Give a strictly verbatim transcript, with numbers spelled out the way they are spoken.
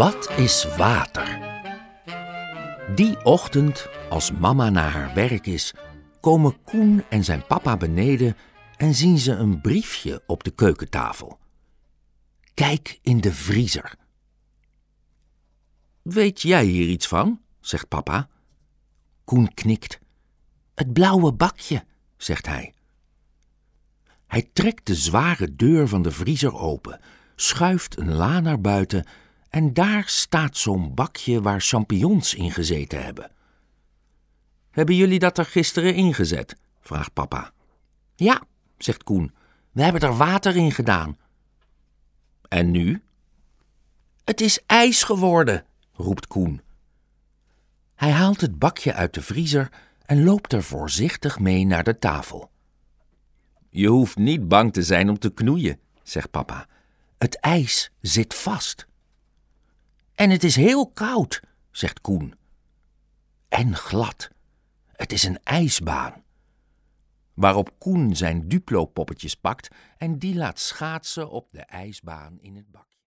Wat is water? Die ochtend, als mama naar haar werk is, komen Koen en zijn papa beneden en zien ze een briefje op de keukentafel. Kijk in de vriezer. Weet jij hier iets van? Zegt papa. Koen knikt. Het blauwe bakje, zegt hij. Hij trekt de zware deur van de vriezer open, schuift een la naar buiten en daar staat zo'n bakje waar champignons in gezeten hebben. Hebben jullie dat er gisteren ingezet? Vraagt papa. Ja, zegt Koen, we hebben er water in gedaan. En nu? Het is ijs geworden, roept Koen. Hij haalt het bakje uit de vriezer en loopt er voorzichtig mee naar de tafel. Je hoeft niet bang te zijn om te knoeien, zegt papa. Het ijs zit vast. En het is heel koud, zegt Koen. En glad. Het is een ijsbaan. Waarop Koen zijn Duplo-poppetjes pakt en die laat schaatsen op de ijsbaan in het bakje.